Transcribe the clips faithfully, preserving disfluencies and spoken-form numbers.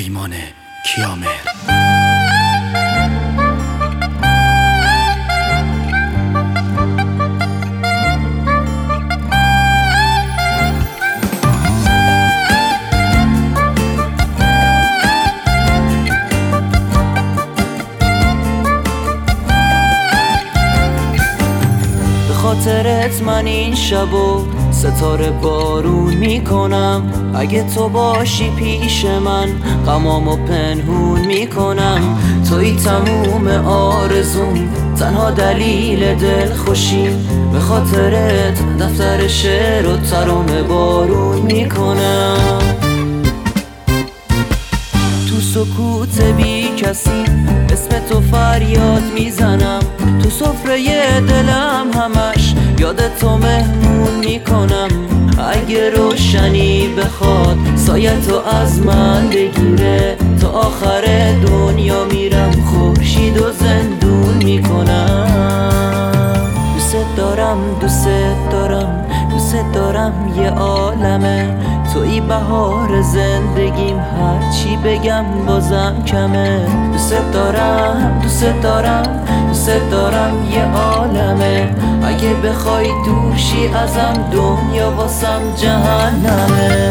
پیمان کیامهر. خاطرت من این شبو ستاره بارون میکنم. اگه تو باشی پیش من غمامو پنهون میکنم. توی تموم آرزوم، تنها دلیل دل خوشیم. به خاطرت دفتر شعر و ترانه بارون میکنم. تو سکوت بی کسی اسم تو فریاد میزنم. تو سفره دلم همش یاد تو مهمون میکنم. اگه روشنی بخواد سایه تو از من بگیره، تا آخر دنیا میرم خورشید و زندون میکنم. دوست دارم دوست دارم دوست دارم یه عالمه. توی بهار زندگیم، هرچی بگم بازم کمه. دوست دارم دوست دارم دوست دارم یه عالمه. اگه بخوای دورشی ازم دنیا واسم جهنمه.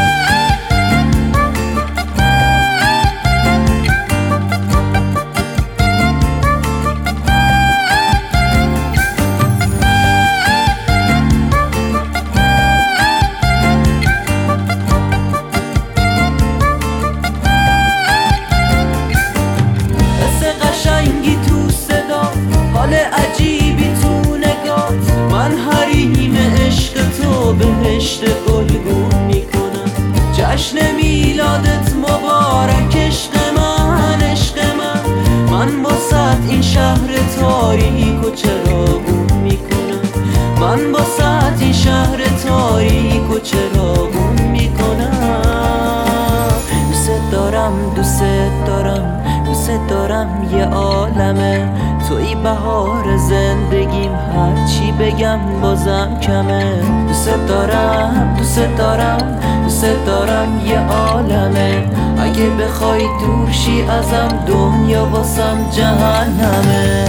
عجیبی تو نگات، من حریم عشق تو بهشت گلگون میکنم. جشن میلادت مبارک عشق من عشق من. من باست این شهر تاریک و چراغون میکنم. من باست این شهر تاریک و چراغون میکنم. دوست دارم دوست دارم دوست دارم یه عالمه. توی بهار زندگیم، هرچی بگم بازم کمه. دوست دارم دوست دارم دوست دارم یه عالمه. اگه بخوای دورشی ازم دنیا واسم جهنمه.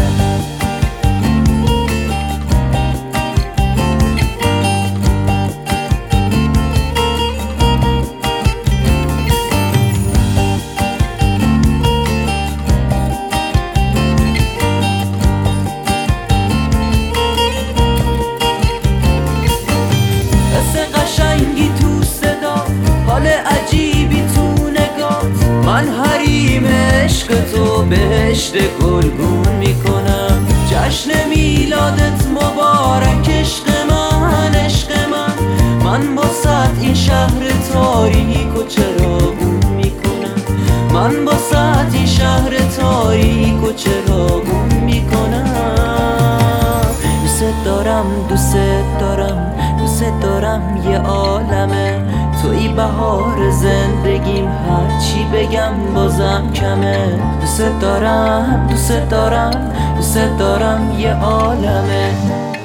عجیبی تو نگات، من حریم عشق تو بهشت گلگون میکنم. جشن میلادت مبارک عشق من عشق من. من باست این شهر تاریک و چراغون میکنم. من باست این شهر تاریک و چراغون میکنم. دوست دارم دوست دارم دوست دارم یه عالمه. توی بهار زندگیم، هرچی بگم بازم کمه. دوست دارم دوست دارم دوست دارم یه عالمه.